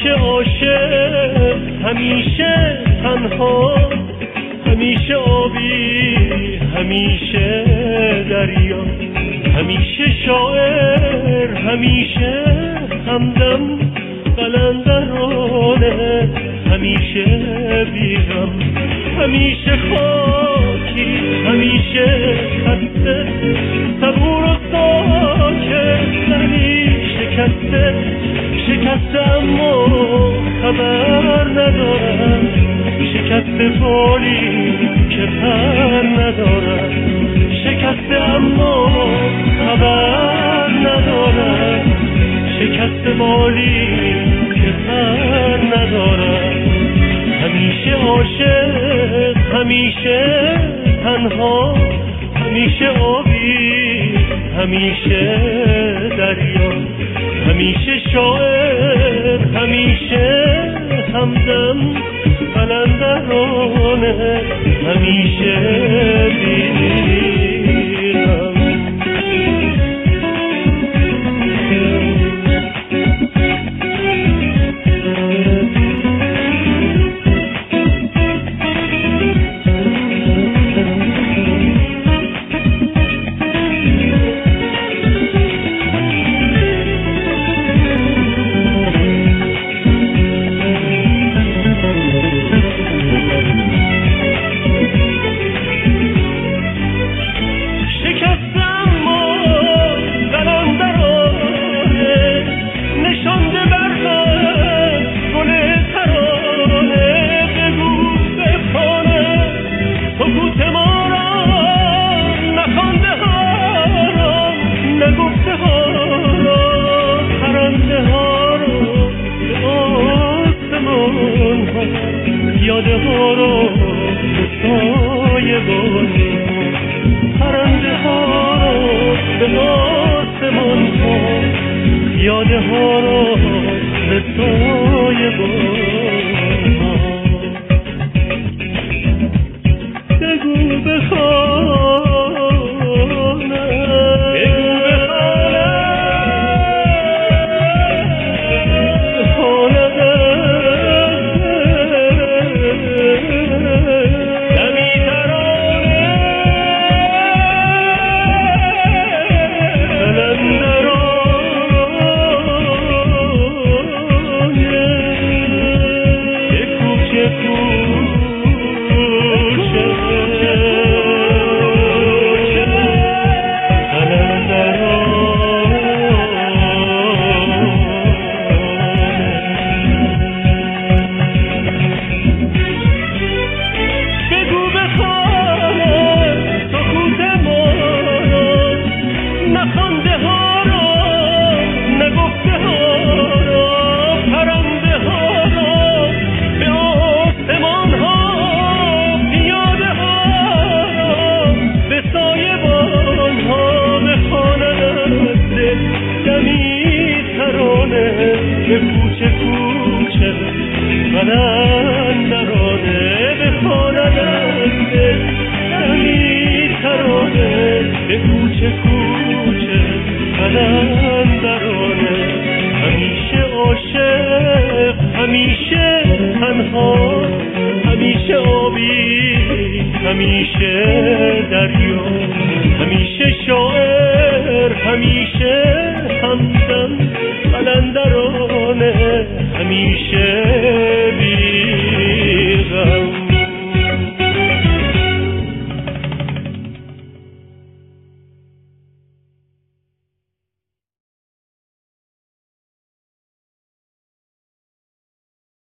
همیشه عاشق، همیشه تنها، همیشه آبی، همیشه دریا، همیشه شاعر، همیشه همدم قلندرانه، همیشه بیغم، همیشه خاکی، همیشه خسته، صبور و ساکت، ولی شکسته، شکسته اما خبر ندارم، شکسته بالی که پر ندارم، شکسته اما خبر ندارم، شکسته بالی که پر ندارم. همیشه عاشق، همیشه تنها، همیشه آبی، همیشه دریا، همیشه شاعر، همیشه همدم قلندرانه، همیشه بیغم. یاده ها رو به سایه بردی، پرنده ها رو به آسمان ها، یاده ها رو به سایه بردی. بگو بخوانم، به کوچه کوچه قلندرانه، بخواند از دل دمی ترانه، به کوچه کوچه قلندرانه. همیشه عاشق، همیشه تنها، همیشه آبی، همیشه دریا، همیشه شاعر، همیشه همدم قلندرانه، همیشه